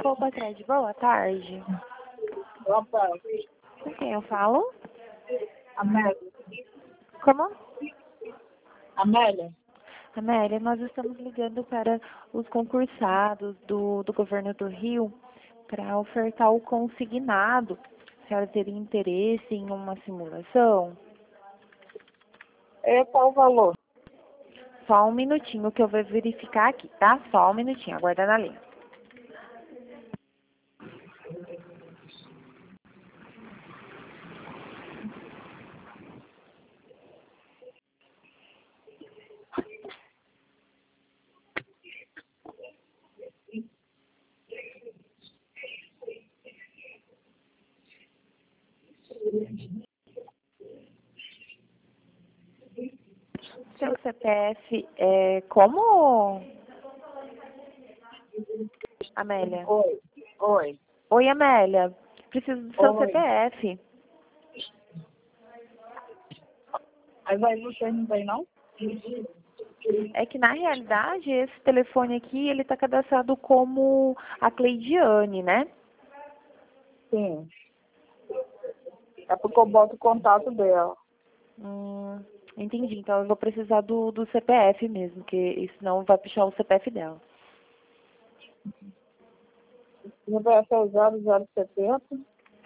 Cred, boa tarde. Boa tarde. Com quem eu falo? Amélia. Como? Amélia? Amélia, nós estamos ligando para os concursados do governo do Rio para ofertar o consignado. A senhora teria interesse em uma simulação? Qual o valor? Só um minutinho que eu vou verificar aqui, tá? Só um minutinho, aguarda na linha. Seu CPF é como? Amélia. Oi. Oi, Amélia. Preciso do seu Oi. CPF. Aí vai você não tem, não? É que, na realidade, esse telefone aqui, ele está cadastrado como a Cleidiane, né? Sim. É porque eu boto o contato dela. Entendi. Então, eu vou precisar do CPF mesmo, que senão vai puxar o CPF dela. Meu CPF é 0070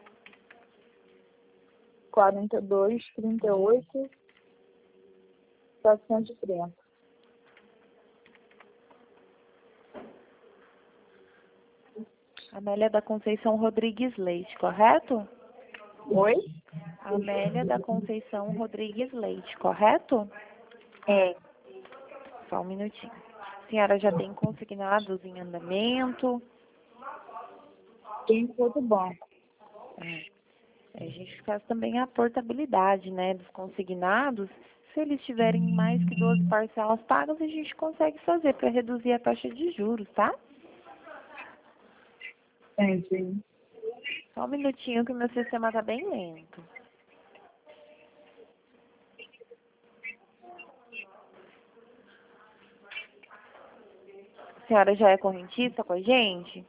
42 38 730. Amélia da Conceição Rodrigues Leite, correto? Oi? Amélia da Conceição Rodrigues Leite, correto? É. Só um minutinho. A senhora já tem consignados em andamento? Tem todo banco. A gente faz também a portabilidade, né, dos consignados. Se eles tiverem mais que 12 parcelas pagas, a gente consegue fazer para reduzir a taxa de juros, tá? Entendi. Só um minutinho que o meu sistema está bem lento. A senhora já é correntista com a gente?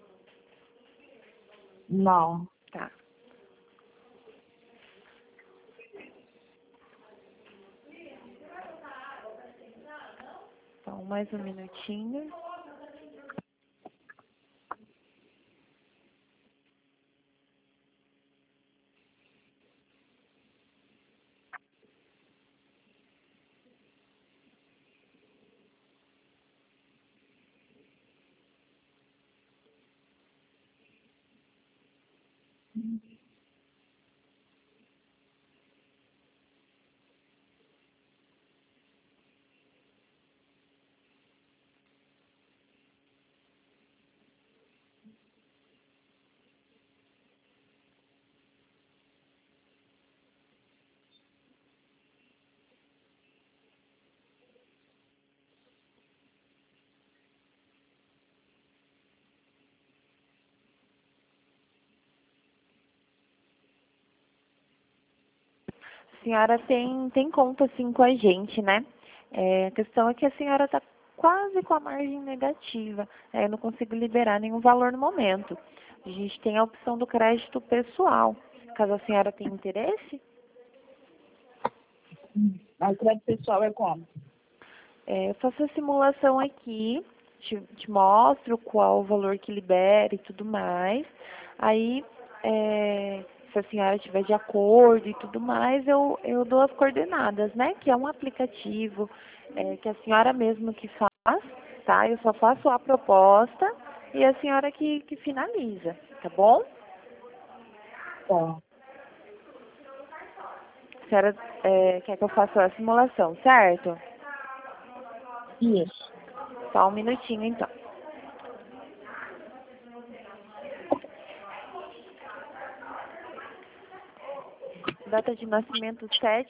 Não. Tá. Então, mais um minutinho. A senhora tem conta, sim, com a gente, né? A questão é que a senhora está quase com a margem negativa. Eu não consigo liberar nenhum valor no momento. A gente tem a opção do crédito pessoal. Caso a senhora tenha interesse, A crédito pessoal é como? eu faço a simulação aqui, te mostro qual o valor que libera e tudo mais. Aí, se a senhora estiver de acordo e tudo mais, eu dou as coordenadas, né? Que é um aplicativo que a senhora mesma que faz, tá? Eu só faço a proposta e a senhora que finaliza, tá bom? Tá. A senhora quer que eu faça a simulação, certo? Isso. Só um minutinho, então. Data de nascimento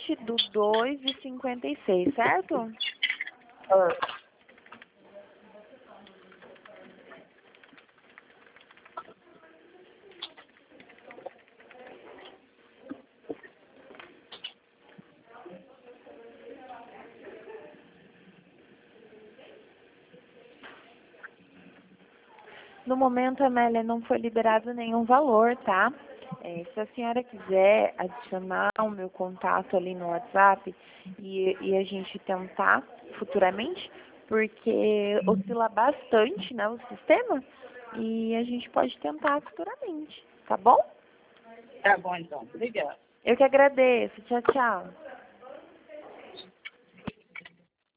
7/2/56, certo? É. No momento, Amélia, não foi liberado nenhum valor, tá? Se a senhora quiser adicionar o meu contato ali no WhatsApp e a gente tentar futuramente, porque oscila bastante, né, o sistema, e a gente pode tentar futuramente, tá bom? Tá bom, então. Obrigada. Eu que agradeço. Tchau, tchau.